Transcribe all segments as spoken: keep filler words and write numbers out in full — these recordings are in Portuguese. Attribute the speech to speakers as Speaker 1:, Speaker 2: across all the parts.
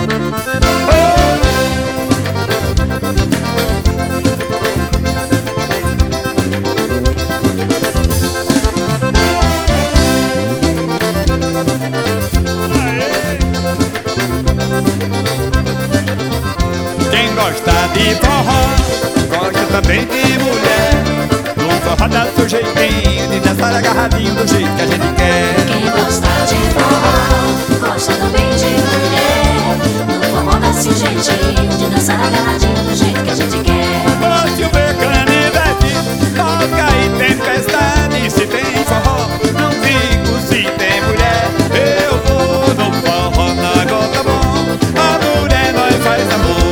Speaker 1: Quem gosta de forró, gosta também de mulher. No forró dá seu jeitinho de dançar agarradinho do jeito que a gente quer.
Speaker 2: Quem gosta de forró, gosta também de mulher. No forró dá seu jeitinho de dançar agarradinho do jeito que a gente quer.
Speaker 1: Pode ver canivete, toca e tempestade. Se tem forró, não fico se tem mulher. Eu vou no forró na gota bom, a mulher nós faz amor.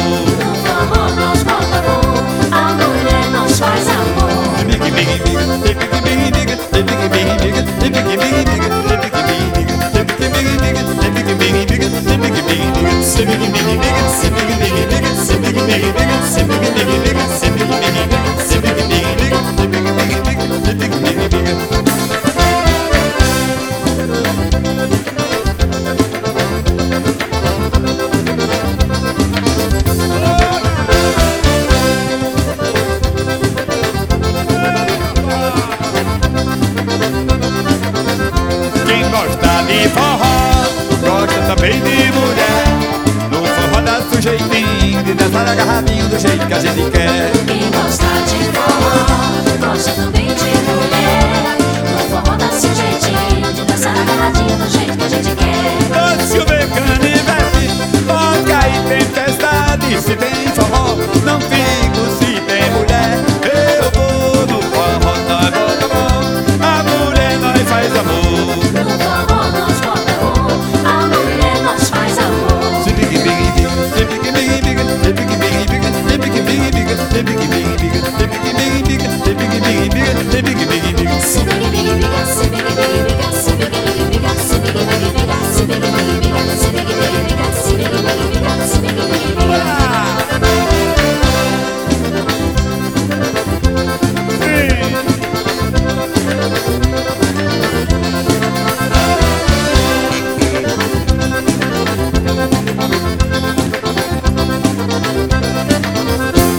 Speaker 1: Quem gosta de forró, gosta também de mulher. No forró dá seu jeitinho de dançar agarradinho do jeito que a gente quer.